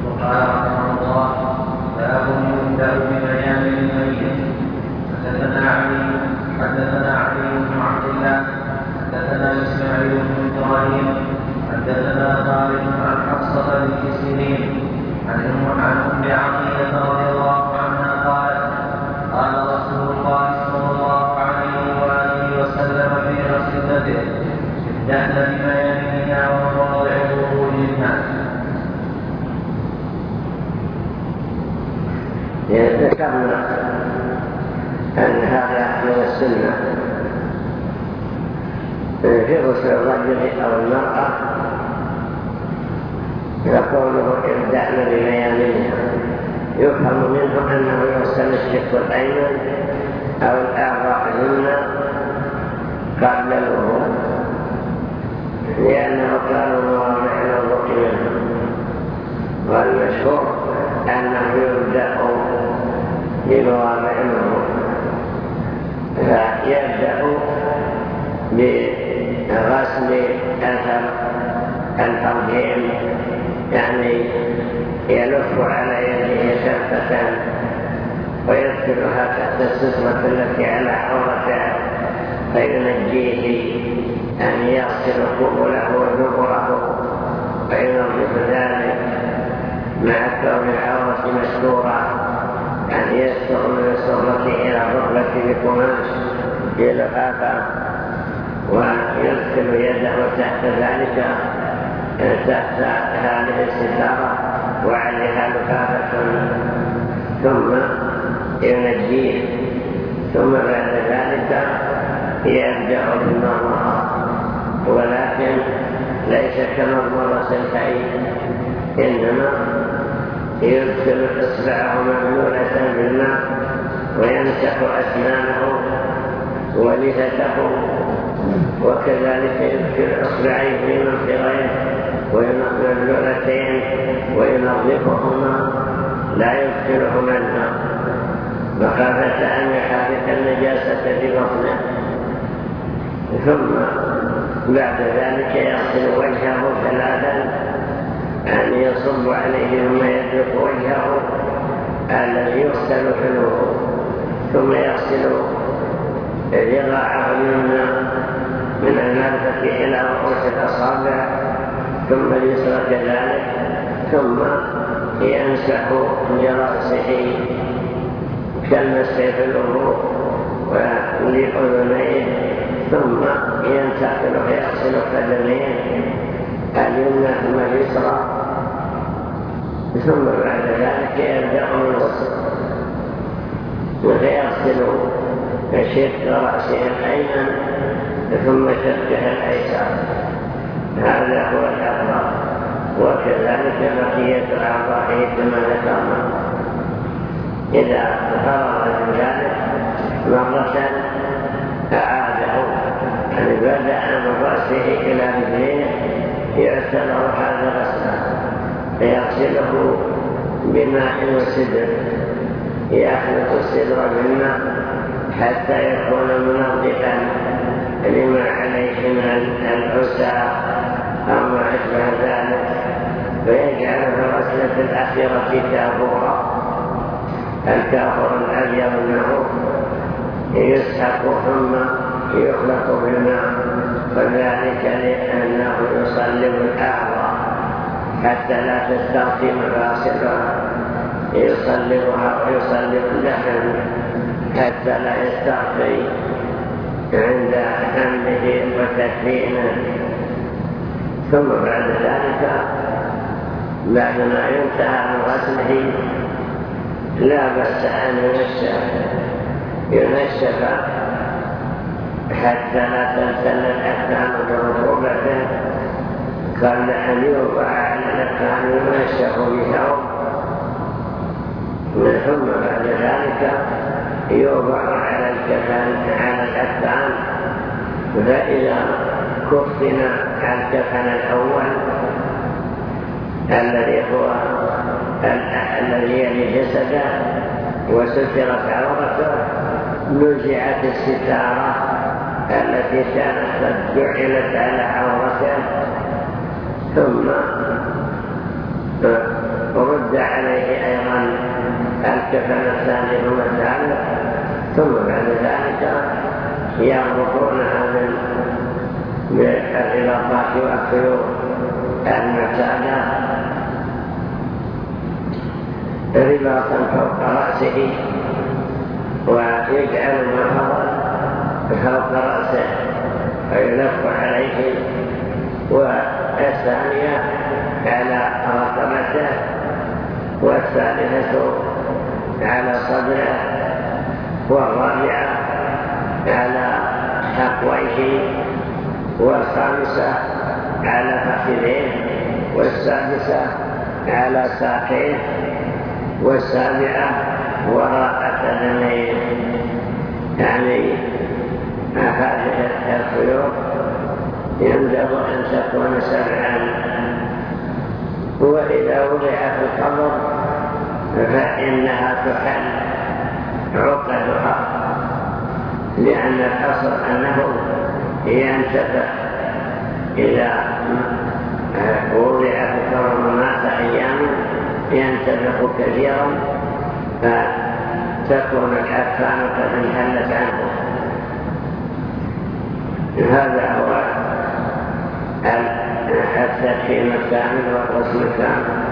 قال رحمه الله: باب يبدأ ببيان الميت. حدثنا علي بن عبد الله حدثنا اسماعيل بن ابراهيم حدثنا خالد عن حفصة بنت سيرين عن ام عطية رضي الله عنها قالت: قال رسول الله صلى الله عليه وآله وسلم في غسل البدن: ابدأن ببيانها ومواضع ظهورهن. ذكرنا أن هذا من السنة في غسل الرجل أو المرأة، فقوله ابدأن ببيانها يفهم منه أنه يغسل الشق الأيمن أو الأعضاء اليمنى قبل الوضوء، لأنه قالوا مواضع الوضوء منه، والمشهور أنه يبدأ بمواضع الوضوء، فيبدأ بغسل الفرجين، يعني يلف على يده شفة ويدخلها تحت السترة التي على عورته، فينجيه أن يغسل قبله ودبره وينظف ذلك مع كون العورة مستورة، أن يستر من السرة إلى الركبة بقماش بلفافة، ويدخل يده تحت ذلك تحت هذه الستارة وعليها لفافة، ثم ينجيه، ثم بعد ذلك يبدأ بالمضمضة، ولكن ليس كمضمضة الحي، إنما يدخل إصبعه مبلولة بالماء ويمسح أسنانه ولثته، وكذلك يدخل إصبعيه في منخريه ومبلولتين وينظفهما، لا يدخلهما الماء مخافة أن يحرك النجاسة في بطنه. ثم بعد ذلك يغسل وجهه ثلاثا، أن يصب عليه ثم يدلق وجهه الذي يغسل في الوضوء، ثم يغسل ذراعه اليمنى من المرفق إلى رؤوس الأصابع، ثم اليسرى كذلك، ثم يمسح برأسه كالمسح في الوضوء ولأذنيه، ثم ينتقل فيغسل قدميه اليمنى ثم اليسرى، ثم بعد ذلك يبدأ من الغسل فيغسل شق رأسه الأيمن ثم شقه الأيسر، هذا هو الأفضل، وكذلك بقية أعضائه كما ذكرنا. إذا فرغ من ذلك مرة أعاده، يعني بدأ من رأسه إلى رجليه يعتبر هذا غسلا، فيغسله بماء وسدر، يخلط السدر بالماء حتى يكون منظفا لما عليه من العسى أو ما أشبه ذلك، فيجعل في الغسلة الأخيرة كافورا. الكافور الأبيض منه يسحق ثم يخلط بالماء، وذلك لأنه يصلب الأعضاء حتى لا تسترخي مفاصلها، يصلبها ويصلب اللحم حتى لا يسترخي عند حمله وتكفينه. ثم بعد ذلك بعدما ينتهى من غسله لا بأس أن ينشف حتى لا تنسل الأكفان برطوبته، قبل أن يوضع على الأكفان ينشف بثوب، ثم بعد ذلك يوضع على الأكفان، فإذا كفن الكفن الأول الذي هو الذي يلي جسده وسترت عورته، نزعت الستارة التي كانت قد جعلت على عورته، ثم رد ورد عليه أيضا الكفن الثاني والثالث، ثم بعد ذلك يربطونها بالرباط والخيوط المعتادة رباطا فوق رأسه، ويجعل المفضل فوق رأسه ويلف عليه، والثانية على رقبته، والثالثة على صدره، والرابعة على حقويه، والخامسة على فخذيه، والسادسة على ساقيه، والسابعة وراء قدميه. يعني هذه الخيوط ينبغي أن تكون 7، وإذا وضع في القبر فإنها تحل عقدها، لأن الأصل أنه ينتفع إذا وضع في القبر مات أيام ينتفع كثيرا، فتكون الأكفان قد انحلت عنه. هذا هو التكفين الكامل والغسل الكامل.